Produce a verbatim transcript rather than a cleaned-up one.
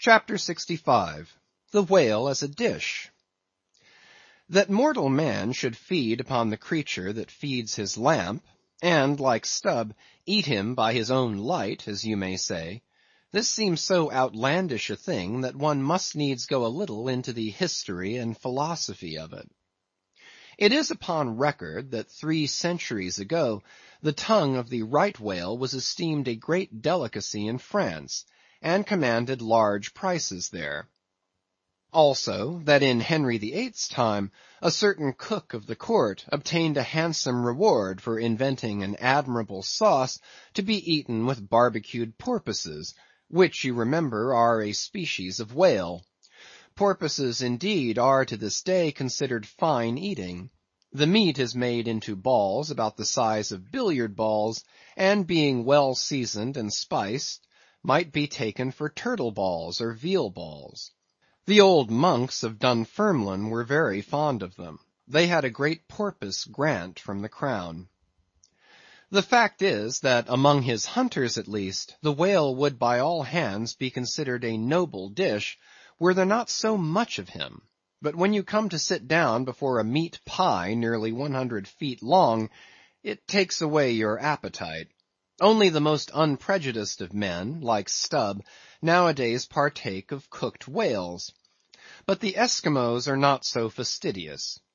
CHAPTER sixty-five. The Whale as a Dish. That mortal man should feed upon the creature that feeds his lamp, and, like Stubb, eat him by his own light, as you may say, this seems so outlandish a thing, that one must needs go a little into the history and philosophy of it. It is upon record that three centuries ago the tongue of the right whale was esteemed a great delicacy in France, and commanded large prices there. Also, that in Henry the Eighth's time, a certain cook of the court obtained a handsome reward for inventing an admirable sauce to be eaten with barbecued porpoises, which, you remember, are a species of whale. Porpoises, indeed, are to this day considered fine eating. The meat is made into balls about the size of billiard balls, and being well seasoned and spiced, might be taken for turtle balls or veal balls. The old monks of Dunfermline were very fond of them. They had a great porpoise grant from the crown. The fact is, that among his hunters at least, the whale would by all hands be considered a noble dish, were there not so much of him. But when you come to sit down before a meat pie nearly one hundred feet long, it takes away your appetite. Only the most unprejudiced of men, like Stubb, nowadays partake of cooked whales. But the Esquimaux are not so fastidious.